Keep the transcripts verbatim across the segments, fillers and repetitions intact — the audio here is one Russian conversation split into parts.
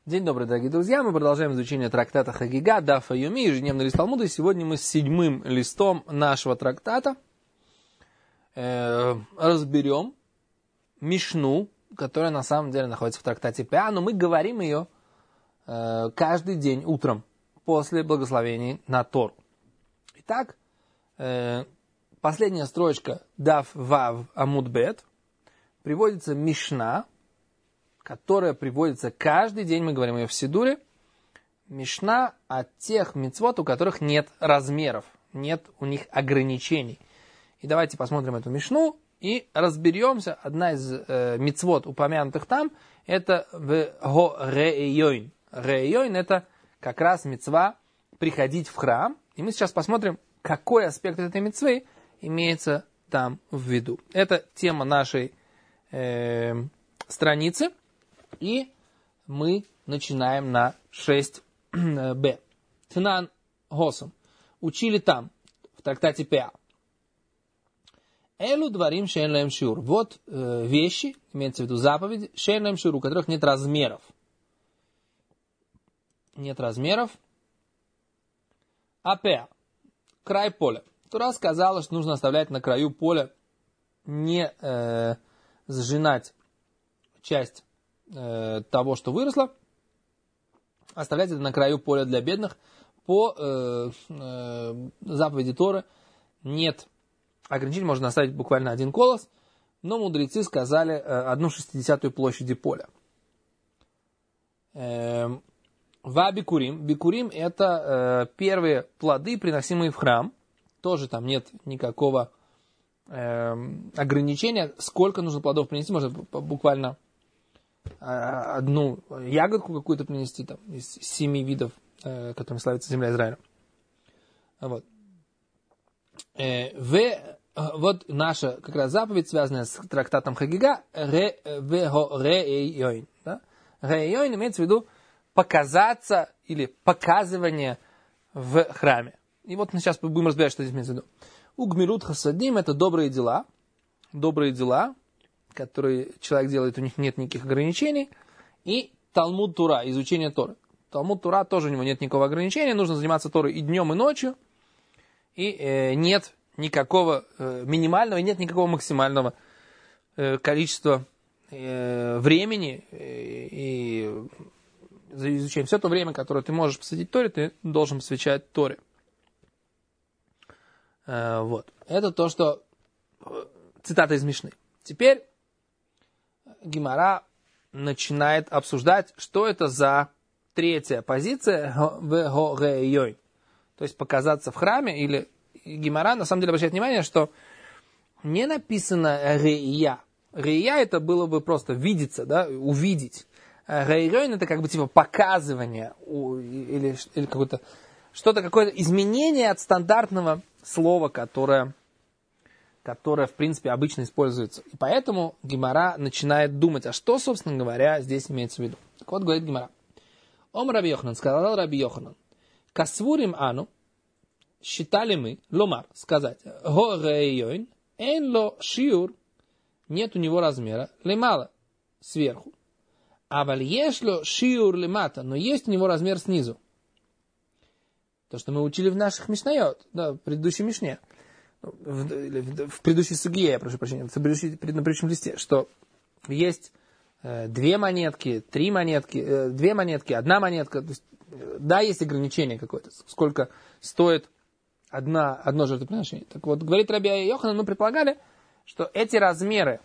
День добрый, дорогие друзья. Мы продолжаем изучение трактата Хагига, Дафа Йоми, ежедневный лист Талмуда. И сегодня мы с седьмым листом нашего трактата э, разберем Мишну, которая на самом деле находится в трактате Пеа, но мы говорим ее э, каждый день утром после благословений на Тору. Итак, э, последняя строчка Даф Вав Амуд Бет приводится Мишна, которая приводится каждый день, мы говорим ее в Сидуре, Мишна от тех мицвот, у которых нет размеров, нет у них ограничений. И давайте посмотрим эту Мишну и разберемся. Одна из э, мицвот, упомянутых там, это в Реэйойн. Реэйойн — это как раз мицва приходить в храм. И мы сейчас посмотрим, какой аспект этой мицвы имеется там в виду. Это тема нашей э, страницы. И мы начинаем на шесть бэ. Тнан Госом. Учили там, в трактате Пеа. Элу дворим шейн лэм шиур. Вот э, вещи, имеется в виду заповеди, шейн лэм шиур, у которых нет размеров. Нет размеров. А Пеа. Край поля. Тура сказала, что нужно оставлять на краю поля, не э, сжинать часть того, что выросло, оставлять это на краю поля для бедных. По э, э, заповеди Торы нет ограничений, можно оставить буквально один колос, но мудрецы сказали э, одну шестидесятую площади поля. Э, Ва бикурим. Бикурим — это э, первые плоды, приносимые в храм. Тоже там нет никакого э, ограничения, сколько нужно плодов принести, можно буквально одну ягодку какую-то принести там, из семи видов, э, которыми славится земля Израиля. Вот. Э, в, вот наша как раз заповедь, связанная с трактатом Хагига, ре, вего, реэйойн. Да? Реэйойн имеется в виду показаться или показывание в храме. И вот мы сейчас будем разбирать, что здесь имеется в виду. Угмилут хасадим — это добрые дела. Добрые дела, которые человек делает, у них нет никаких ограничений. И Талмуд Тура, изучение Торы. Талмуд Тура тоже у него нет никакого ограничения. Нужно заниматься Торой и днем, и ночью. И э, нет никакого э, минимального, и нет никакого максимального э, количества э, времени. Э, и за изучение. Все то время, которое ты можешь посвятить Торе, ты должен посвящать Торе. Э, вот. Это то, что... Цитата из Мишны. Теперь Гемара начинает обсуждать, что это за третья позиция в Реэйойн. То есть показаться в храме. Или Гемара на самом деле обращает внимание, что не написано Реия. Реия — это было бы просто видеться, да, увидеть. Реэйойн — это как бы типа показывание или, или какое-то что-то, какое-то изменение от стандартного слова, которое... которая, в принципе, обычно используется. И поэтому Гемара начинает думать, а что, собственно говоря, здесь имеется в виду. Так вот, говорит Гемара. Ом Раби Йоханан, сказал Раби Йоханан, касвурим ану, считали мы, ломар, сказать, го реэйойн, эн ло шиур, нет у него размера, лемала, сверху. А вальешло шиур лемата, но есть у него размер снизу. То, что мы учили в наших мишнайот, да, в предыдущей мишне. В, в, в предыдущей сугье, я прошу прощения, в предыдущей, на предыдущем листе, что есть э, две монетки, три монетки, э, две монетки, одна монетка. То есть, э, да, есть ограничение какое-то, сколько стоит одна, одно жертвоприношение. Так вот, говорит Раби Йоханан, мы предполагали, что эти размеры,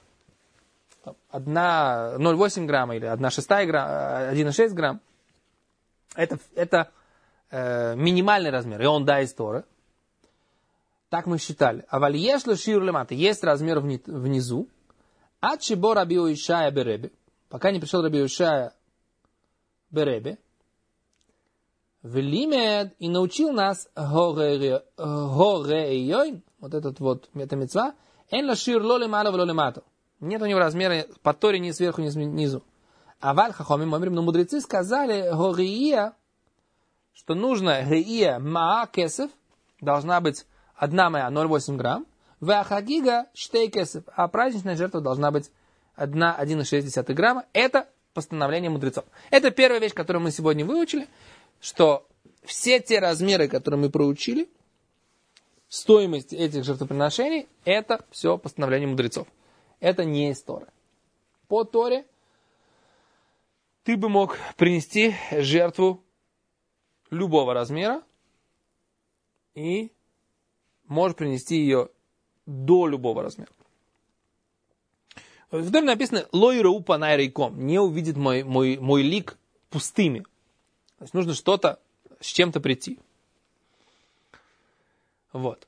одна ноль целых восемь грамма или одна шестая грамм, один целых шесть грамм, это, это э, минимальный размер, и он да из Торы. Так мы считали. А вальешло шиур лемата. Есть размер внизу. А чебо Раби Ишая беребе. Пока не пришел Раби Ишая беребе. Велимед и научил нас гореэйойн. Вот этот вот метамицва. Эн ла шиур ло лемало вло лемато. Нет у него размера по Торе ни сверху, ни снизу. А валь хахомим мамрим. Но мудрецы сказали гореия, что нужно гореия маа кесев. Должна быть одна моя ноль целых восемь грамм, в хагига штей кесев, а праздничная жертва должна быть один целых шесть десятых грамма. Это постановление мудрецов. Это первая вещь, которую мы сегодня выучили, что все те размеры, которые мы проучили, стоимость этих жертвоприношений, это все постановление мудрецов. Это не из Торы. По Торе ты бы мог принести жертву любого размера и можешь принести ее до любого размера. В Торе написано «Лой рау панай рейком», не увидит мой, мой, мой лик пустыми. То есть нужно что-то, с чем-то прийти. Вот.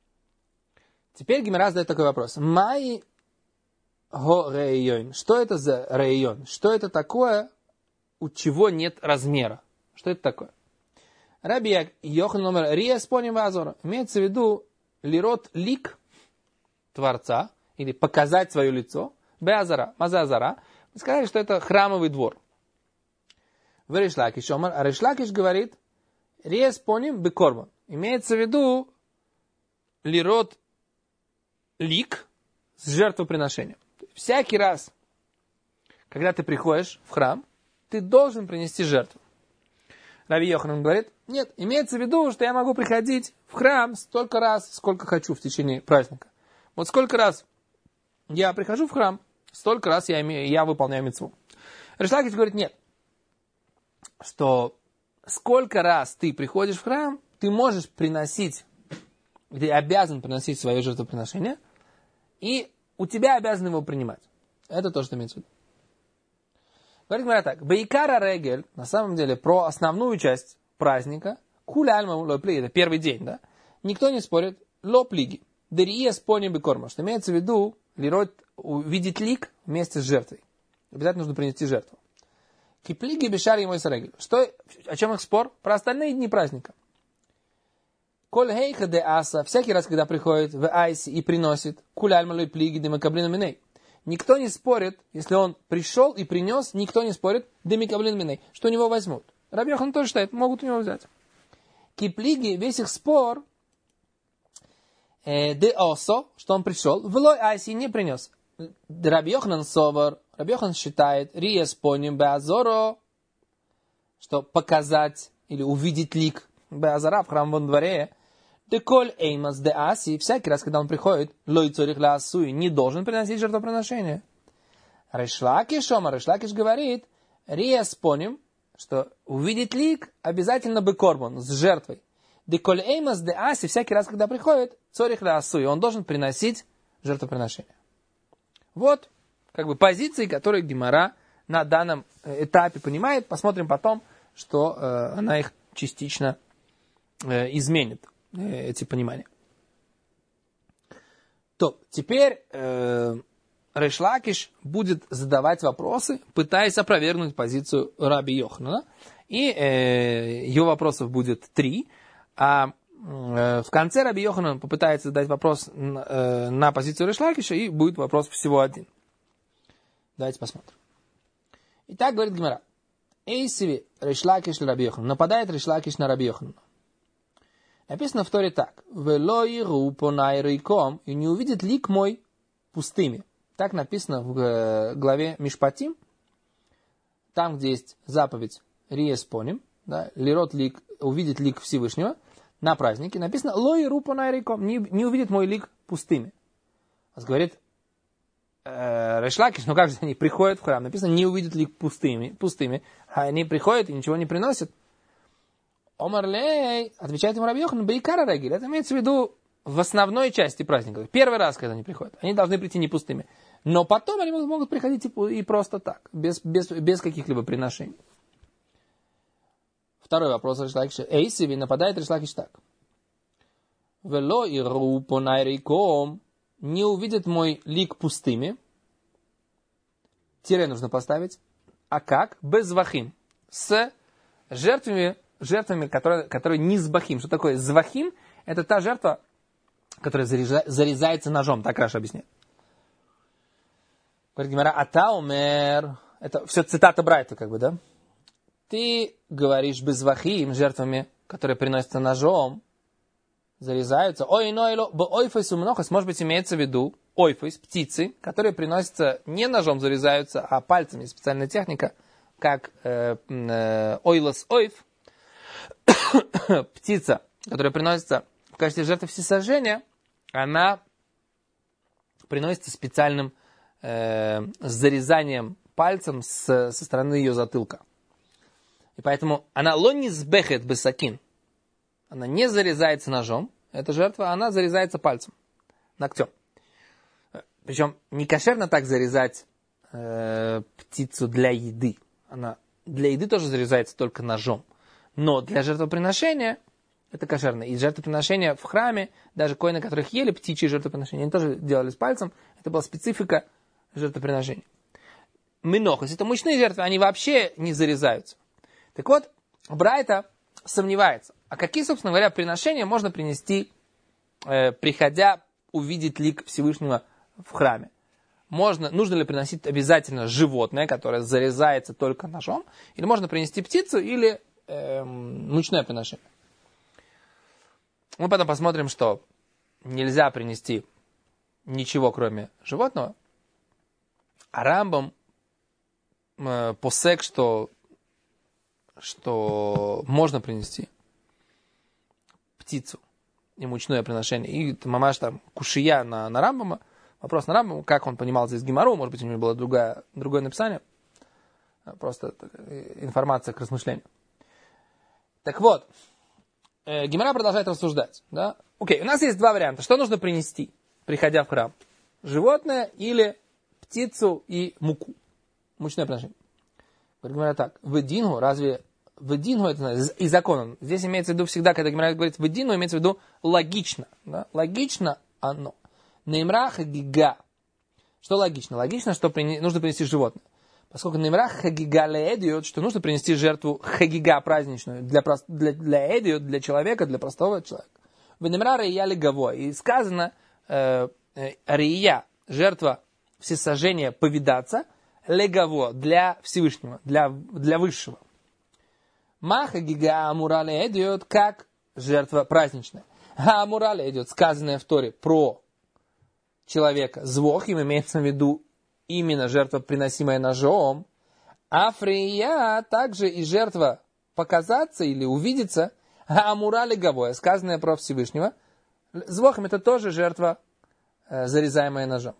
Теперь Гемара задает такой вопрос. Май го рейон. Что это за рейон? Что это такое, у чего нет размера? Что это такое? Раби Йохан номер риес поним вазора. Имеется в виду лирот лик Творца, или показать свое лицо, беазара, мазазара. Мы сказали, что это храмовый двор. В Ришлакиш омар, а Ришлакиш говорит, риес поним бекорбан. Имеется в виду лирот лик с жертвоприношением. Всякий раз, когда ты приходишь в храм, ты должен принести жертву. Раби Йоханан говорит, нет, имеется в виду, что я могу приходить в храм столько раз, сколько хочу в течение праздника. Вот сколько раз я прихожу в храм, столько раз я, имею, я выполняю мицву. Рейш Лакиш говорит, нет, что сколько раз ты приходишь в храм, ты можешь приносить, ты обязан приносить свое жертвоприношение, и у тебя обязан его принимать. Это то, что имеется в виду. Говорит говоря так, Бейкара Регель, на самом деле, про основную часть праздника, Куля Альма Лоплиги, это первый день, да, никто не спорит, Лоплиги, Дерие спони бекорма, что имеется в виду, лирот, увидеть лик вместе с жертвой. Обязательно нужно принести жертву. Киплиги бешари мой сарегель. Что, о чем их спор? Про остальные дни праздника. Коль хейха де аса, всякий раз, когда приходит в айси и приносит, Куля Альма Лоплиги де макаблина миней. Никто не спорит, если он пришел и принес, никто не спорит, демикаблин миней, что у него возьмут. Раби Йохан тоже считает, могут у него взять. Киплиги, весь их спор, э, де осо, что он пришел, влой айси не принес. Раби Йохан совар, Раби Йохан считает, риес поним беазоро, что показать или увидеть лик беазора в храмовом дворе, Деколь эймас де аси, всякий раз, когда он приходит, лой цорих ла асуи, не должен приносить жертвоприношение. Рейш Лакиш омар, Рейш Лакиш говорит, риес поним, что увидеть лик обязательно бекорбон, с жертвой. Деколь эймас де аси, всякий раз, когда приходит, цорих ла асуи, он должен приносить жертвоприношение. Вот, как бы позиции, которые Гемара на данном этапе понимает. Посмотрим потом, что э, она их частично э, изменит. Эти понимания. То, теперь э, Рейш Лакиш будет задавать вопросы, пытаясь опровергнуть позицию Раби Йоханана. И э, его вопросов будет три. А э, в конце Раби Йоханан попытается задать вопрос э, на позицию Рейш Лакиша, и будет вопрос всего один. Давайте посмотрим. Итак, говорит Гемара. Эйсиви Рейш Лакиш Раби Йоханан. Нападает Рейш Лакиш на Раби Йоханана. Написано в Торе так. «Велой рупо найрейком» и не увидит лик мой пустыми. Так написано в главе Мишпатим. Там, где есть заповедь «Риес поним», да, лирот лик, увидит лик Всевышнего на празднике, написано «Лой рупо найрейком», не, не увидит мой лик пустыми. Говорит э, Рейш Лакиш, ну как же они приходят в храм? Написано «Не увидит лик пустыми», пустыми. А они приходят и ничего не приносят. Омар лей, отвечает ему Раби Йохан, бейкара регель. Это имеется в виду в основной части праздника. Первый раз, когда они приходят. Они должны прийти не пустыми. Но потом они могут приходить и просто так, без, без, без каких-либо приношений. Второй вопрос Рейш Лакиш. Эйсиви нападает Рейш Лакиш так. Вело и рупо найрейком. Не увидит мой лик пустыми. Тире нужно поставить. А как? Без вахим. С жертвами жертвами, которые, которые не сбахим. Что такое звахим? Это та жертва, которая зареза, зарезается ножом. Так Раша объясняет. Говорит Гемара, атаумер. Это все цитата Брайта, как бы, да? Ты говоришь безвахим, жертвами, которые приносятся ножом, зарезаются. Ой, но ило, бо ойфайсу мнохас. Может быть, имеется в виду ойфис, птицы, которые приносятся не ножом зарезаются, а пальцами, специальная техника, как э, э, ойлос ойф, птица, которая приносится в качестве жертвы всесожжения, она приносится специальным э, зарезанием пальцем с, со стороны ее затылка. И поэтому она лонизбехет бесакин, она не зарезается ножом, эта жертва, она зарезается пальцем, ногтем. Причем не кошерно так зарезать э, птицу для еды. Она для еды тоже зарезается только ножом. Но для жертвоприношения это кошерно. И жертвоприношения в храме, даже коины, которых ели птичьи жертвоприношения, они тоже делали с пальцем. Это была специфика жертвоприношения. Минохос, это мучные жертвы, они вообще не зарезаются. Так вот, Брайта сомневается. А какие, собственно говоря, приношения можно принести, э, приходя увидеть лик Всевышнего в храме? Можно, нужно ли приносить обязательно животное, которое зарезается только ножом? Или можно принести птицу или э, мучное приношение? Мы потом посмотрим, что нельзя принести ничего, кроме животного. А Рамбам э, посек, что, что можно принести птицу и мучное приношение. И мамаш там кушия на, на Рамбама. Вопрос на Рамбама, как он понимал здесь Гемару, может быть, у него было другое, другое написание. Просто информация к размышлению. Так вот, э, Гемара продолжает рассуждать. Да? Окей, у нас есть два варианта. Что нужно принести, приходя в храм? Животное или птицу и муку? Мучное приношение. Говорит Гемара так. Ведингу, разве ведингу это и закон? Здесь имеется в виду всегда, когда Гемара говорит ведингу, имеется в виду логично. Да? Логично оно. Неймра хагига. Что логично? Логично, что при... нужно принести животное. Поскольку неймра хагига ле эдиот, что нужно принести жертву хагига праздничную для, прост... для... для эдиот, для человека, для простого человека. В неймра рия легаво. И сказано э, э, рия, жертва всесожжения повидаться, легаво, для Всевышнего, для, для высшего. Ма хагига амура ле эдиот, как жертва праздничная. А амура ле эдиот, сказанное в Торе про человека. Звох, им имеется в виду именно жертва, приносимая ножом. А фрия также и жертва показаться или увидеться. А амура леговое, сказанное про Всевышнего. Звохом это тоже жертва, э, зарезаемая ножом.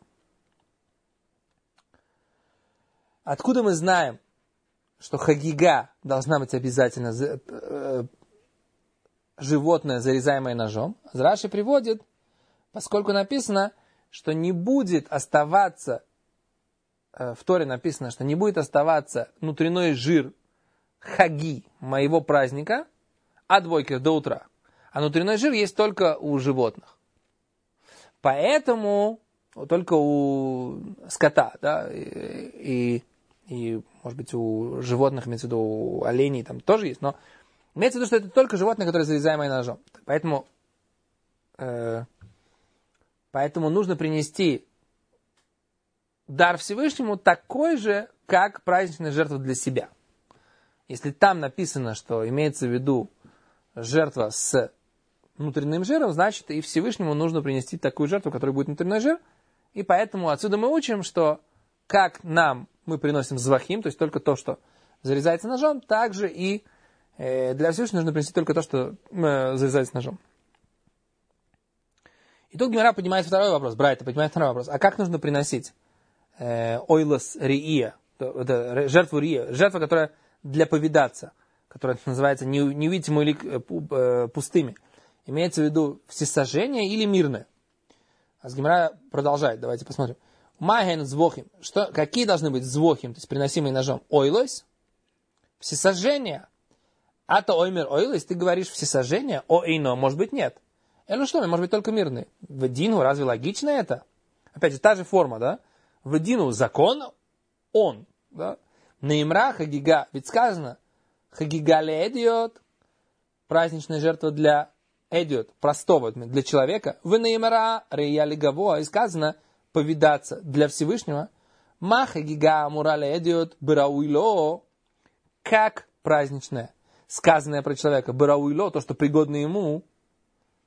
Откуда мы знаем, что хагига должна быть обязательно э, э, животное, зарезаемое ножом? Раши приводит, поскольку написано, что не будет оставаться, в Торе написано, что не будет оставаться внутренний жир хаги, моего праздника, от бойкер до утра. А внутренний жир есть только у животных. Поэтому только у скота, да, и, и, и может быть у животных, имеется в виду у оленей там тоже есть, но имеется в виду, что это только животные, которые зарезаемые ножом. Поэтому... Э, Поэтому нужно принести дар Всевышнему такой же, как праздничная жертва для себя. Если там написано, что имеется в виду жертва с внутренним жиром, значит и Всевышнему нужно принести такую жертву, которая будет внутренний жир. И поэтому отсюда мы учим, что как нам мы приносим звахим, то есть только то, что зарезается ножом, также и для Всевышнего нужно принести только то, что зарезается ножом. И тут Гемара поднимает второй вопрос, Брайта поднимает второй вопрос. А как нужно приносить э, ойлос рия, жертву рия, жертва, которая для повидаться, которая называется невидимый лик э, пустыми. Имеется в виду всесожжение или мирное? А Гемара продолжает, давайте посмотрим. Маген звохим, что, какие должны быть звохим, то есть приносимые ножом? Ойлос, всесожжение. А то оймер ойлос, ты говоришь всесожжение, о ино, может быть нет. Ну что, может быть только мирный. В Дину разве логично это? Опять же, та же форма, да? В Дину закон, он, да? Неймра хагига, ведь сказано, хагига ле эдиот, праздничная жертва для эдиот, простого, для человека. В неймра рея легаво, и сказано, повидаться для Всевышнего. Ма хагига амура ле эдиот, берауило, как праздничная, сказанное про человека, берауило, то, что пригодно ему,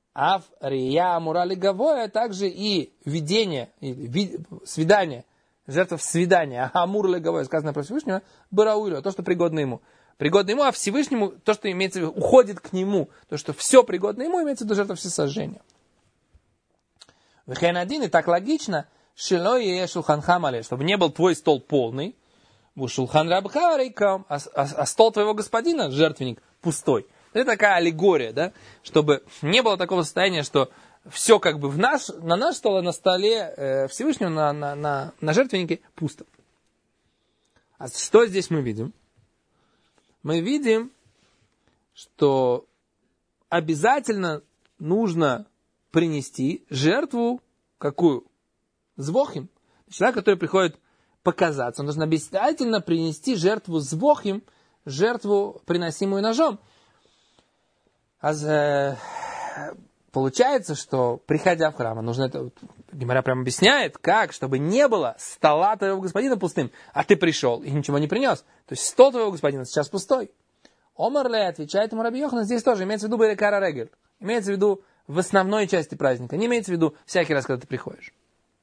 Ав рия амурали гавоя, также и видение, и свидание, жертва в свидание, амур леговое, сказано про Всевышнего, барауилю, то, что пригодно ему. Пригодно ему, а Всевышнему, то, что имеется в виду, уходит к нему. То, что все пригодно ему, имеется в виду жертва всесожжения. Вехен один, и так логично, шило е шулхан хамале, чтобы не был твой стол полный, шулхан рабха рейкам, а, а, а стол твоего господина, жертвенник, пустой. Это такая аллегория, да, чтобы не было такого состояния, что все как бы в наш, на наш стол, а на столе э, Всевышнего, на, на, на, на жертвеннике пусто. А что здесь мы видим? Мы видим, что обязательно нужно принести жертву, какую? Звохим. Человек, который приходит показаться, он должен обязательно принести жертву звохим, жертву, приносимую ножом. А э, получается, что, приходя в храм, нужно это, Гемара прямо объясняет, как, чтобы не было стола твоего господина пустым, а ты пришел и ничего не принес. То есть стол твоего господина сейчас пустой. Омарле отвечает ему Раби Йохан, здесь тоже имеется в виду Берекара Регель. Имеется в виду в основной части праздника, не имеется в виду всякий раз, когда ты приходишь.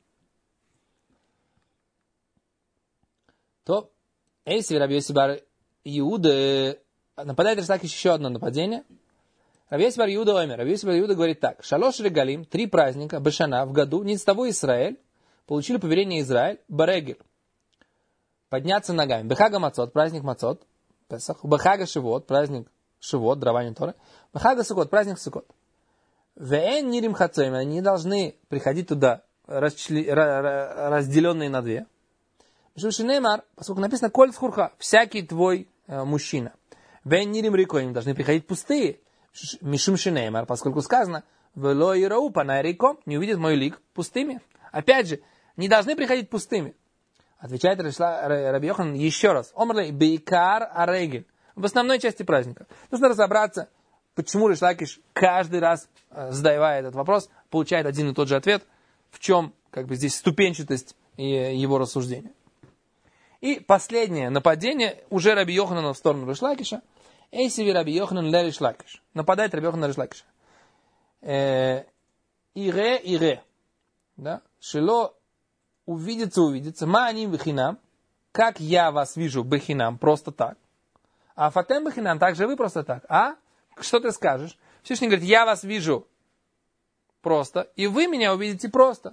То, Эйси Раби Йоси бар Иуда, нападает Риш Лакиш еще одно нападение. Раби Йоси бар Иуда омер. Раби Йоси бар Иуда говорит так. Шалош регалим, три праздника, бешана, в году, не с того Израиль, получили повеление Израиль, барегель, подняться ногами. Бехага мацот, праздник мацот, Песах. Бехага шивот, праздник шивот, дарование Торы. Бехага сукот, праздник сукот. Веэн нирим хацоим, они не должны приходить туда, расчли, разделенные на две. Шушинемар, поскольку написано коль схурха, всякий твой э, мужчина. Вен нирим рикоим, должны приходить пустые. Мишум шинемар, поскольку сказано, вело и раупа на риком, не увидит мой лик пустыми. Опять же, не должны приходить пустыми. Отвечает Раби Йохан еще раз. Омрлей бейкар арегель. В основной части праздника. Нужно разобраться, почему Риш Лакиш каждый раз, э, задавая этот вопрос, получает один и тот же ответ, в чем как бы здесь ступенчатость его рассуждения. И последнее нападение уже Раби Йоханана в сторону Риш Лакиша. Эйсиви Раби Йоханан ле Риш Лакиш. Нападает Раби Йоханан на Риш Лакиша. Ире, ире. Да? Шило увидится, увидится. Ма они бехинам. Как я вас вижу бехинам, просто так. А фатем бехинам, также вы просто так. А? Что ты скажешь? Всевышний говорит, я вас вижу просто, и вы меня увидите просто.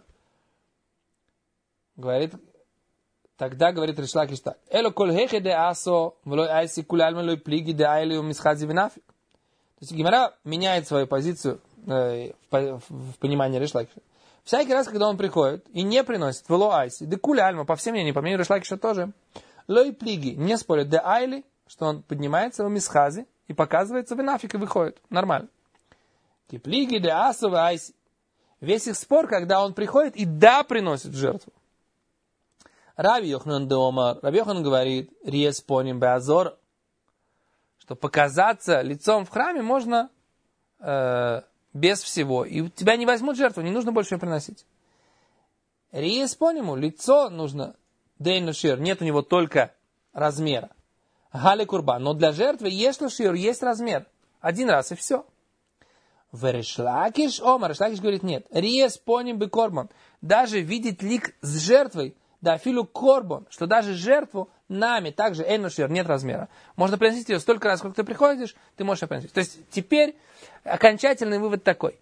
Говорит, тогда говорит Риш Лакиш так. Эло коль хехе де асо, влой айси куляльма лой плиги де айли умисхази винафик. То есть Гемара меняет свою позицию э, в, в понимании Риш Лакиша. Всякий раз, когда он приходит и не приносит вло айси, де куляльма, по всем мнениям, по мнению Риш Лакиша тоже, лой плиги, не спорят, де айли, что он поднимается в умисхази и показывается винафик и выходит. Нормально. Ки плиги де асо в айси. Весь их спор, когда он приходит и да, приносит жертву. Раби Йоханан де Омар, Раби Йохан говорит, риес поним беазор, что показаться лицом в храме можно э, без всего. И у тебя не возьмут жертву, не нужно больше ее приносить. Риес пониму, лицо нужно, дейн шир, нет у него только размера. Гали курбан, но для жертвы есть шир, есть размер. Один раз и все. В Риш Лакиш Омар, Риш Лакиш говорит, нет. Риес поним бе корбан, даже видеть лик с жертвой, да, филу корбон, что даже жертву нами также энушер нет размера. Можно приносить ее столько раз, сколько ты приходишь, ты можешь ее приносить. То есть теперь окончательный вывод такой,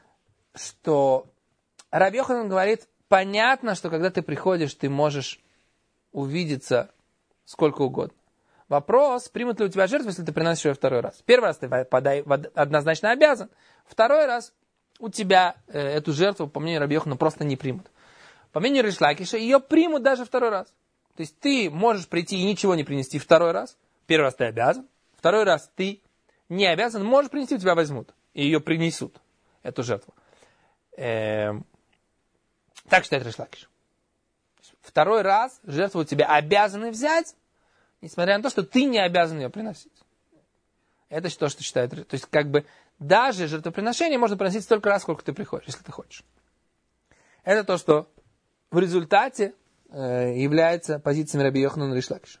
что Раби Йоханан говорит, понятно, что когда ты приходишь, ты можешь увидеться сколько угодно. Вопрос, примут ли у тебя жертву, если ты приносишь ее второй раз. Первый раз ты подай, однозначно обязан. Второй раз у тебя э, эту жертву, по мнению Раби Йоханана, просто не примут. По мнению Риш Лакиша, ее примут даже второй раз. То есть ты можешь прийти и ничего не принести второй раз. Первый раз ты обязан. Второй раз ты не обязан. Можешь принести, у тебя возьмут. И ее принесут, эту жертву. Эм... Так считает Риш Лакиш. Второй раз жертву у тебя обязаны взять, несмотря на то, что ты не обязан ее приносить. Это то, что считает. То есть как бы даже жертвоприношение можно приносить столько раз, сколько ты приходишь, если ты хочешь. Это то, что в результате э, является позициями Раби Йоханана и Риш Лакиша.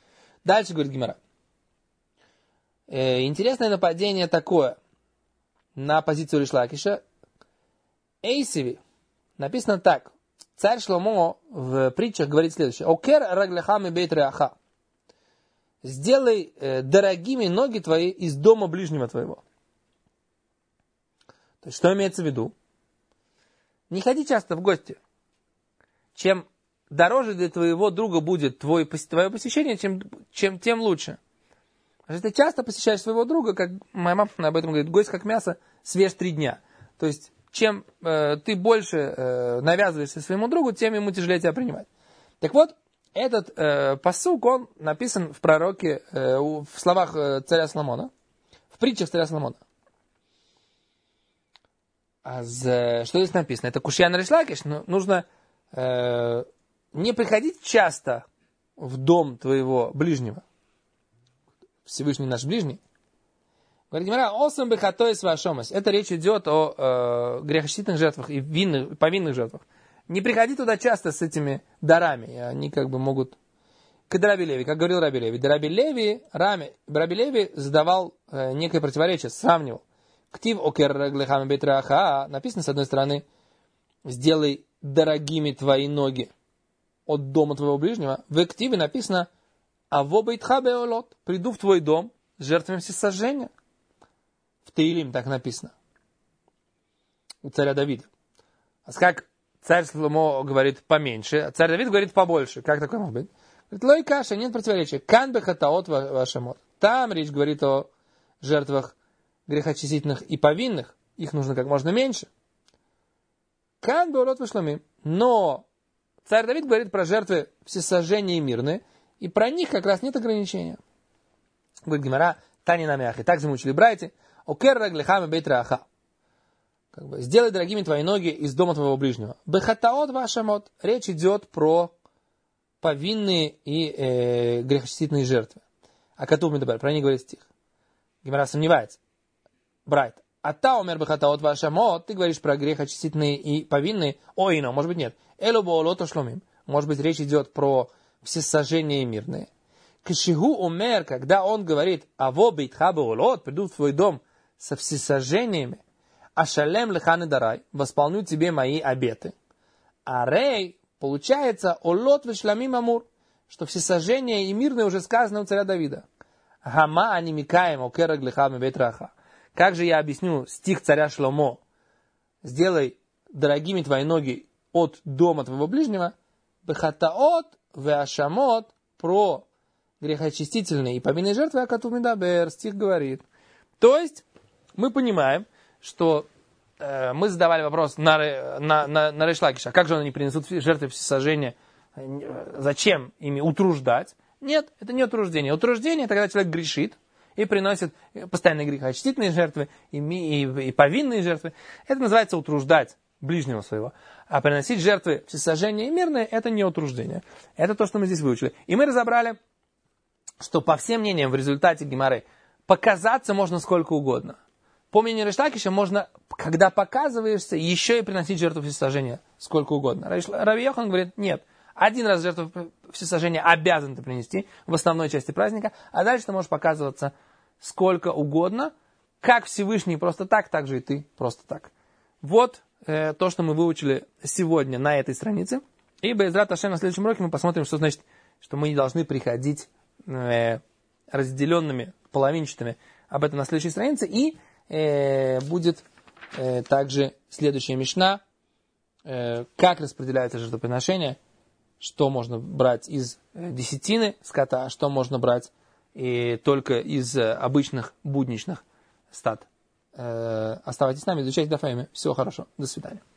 Дальше говорит Гемара. Э, интересное нападение такое. на позицию Риш Лакиша. Эйсиви. Написано так. Царь Шломо в притчах говорит следующее. Окер рагляхами бейт реаха. Сделай э, дорогими ноги твои из дома ближнего твоего. То есть, что имеется в виду? Не ходи часто в гости. Чем дороже для твоего друга будет твой, твое посещение, чем, чем, тем лучше. Если ты часто посещаешь своего друга, как моя мама об этом говорит, гость как мясо, свеж три дня. То есть, чем э, ты больше э, навязываешься своему другу, тем ему тяжелее тебя принимать. Так вот, этот э, пасук, он написан в пророке, э, в словах э, царя Соломона, в притчах царя Соломона. А за, что здесь написано? Это кушья на Риш Лакиш, но нужно э, не приходить часто в дом твоего ближнего. Всевышний наш ближний. Говорит Гемара, осам бехатой свашомас. Это речь идет о э, грехочистительных жертвах и винных, повинных жертвах. Не приходи туда часто с этими дарами. Они как бы могут... К Раби Леви, как говорил Раби Леви. Раби Леви, Рами, Раби Леви задавал э, некое противоречие, сравнивал. Ктив окер раглехами бейтраха. Написано с одной стороны, сделай дорогими твои ноги от дома твоего ближнего. В ктиве написано, а в обейтха беолот. Приду в твой дом с жертвами всесожжения. В Теилим так написано. У царя Давида. А как царь Шломо говорит поменьше, а царь Давид говорит побольше. Как такое может быть? Говорит, лой каша, нет противоречия. Кан бехатаот вашамот. Там речь говорит о жертвах грехочистительных и повинных. Их нужно как можно меньше. Кан беолот вашламим. Но царь Давид говорит про жертвы всесожжения и мирные. И про них как раз нет ограничения. Говорит Гемара, Тани намяхи. Так замучили братья. Окер раглехами бейт раха. Как бы, сделай дорогими твои ноги из дома твоего ближнего. Бехатаот вашамот. Речь идет про повинные и э, грехочистительные жертвы. А Катув Медабер, про них говорит стих. Гемара сомневается. Брайт. А та умер бехатаот вашамот. Ты говоришь про грехочистительные и повинные. Ой, но, может быть нет. Элу боолото шломим. Может быть речь идет про всесожжения и мирные. Кшигу умер, когда он говорит, аво бейтха беолот, приду в твой дом со всесожжениями, ашалем леханы дарай, восполню тебе мои обеты. А рей, получается, олот вешламим амур, что всесожжения и мирные уже сказано у царя Давида. Гама анимикаем окераг лехами бейтраха. Как же я объясню стих царя Шломо? Сделай дорогими твои ноги от дома твоего ближнего, бехатаот веашамот, про грехочистительные и повинные жертвы, а Катув Медабер, стих говорит. То есть, мы понимаем, что э, мы задавали вопрос на, на, на, на Риш Лакиша, как же они принесут жертвы всесожжения, зачем ими утруждать? Нет, это не утруждение. Утруждение, это когда человек грешит и приносит постоянные грехочистительные жертвы и, и, и повинные жертвы. Это называется утруждать ближнего своего. А приносить жертвы всесожжения и мирные, это не утруждение. Это то, что мы здесь выучили. И мы разобрали, что по всем мнениям в результате Гемары показаться можно сколько угодно. По мнению Риш Лакиша можно, когда показываешься, еще и приносить жертву всесожжения сколько угодно. Раби Йохан говорит, нет. Один раз жертву всесожжения обязан ты принести в основной части праздника, а дальше ты можешь показываться сколько угодно, как Всевышний просто так, так же и ты просто так. Вот э, то, что мы выучили сегодня на этой странице. И Бе'эзрат Ашем на следующем уроке мы посмотрим, что значит, что мы не должны приходить э, разделенными, половинчатыми. Об этом на следующей странице. И э, будет э, также следующая мишна, э, как распределяется жертвоприношение, что можно брать из э, десятины скота, а что можно брать и только из э, обычных будничных стад. Э, оставайтесь с нами, изучайте Даф Йоми. Всего хорошего. До свидания.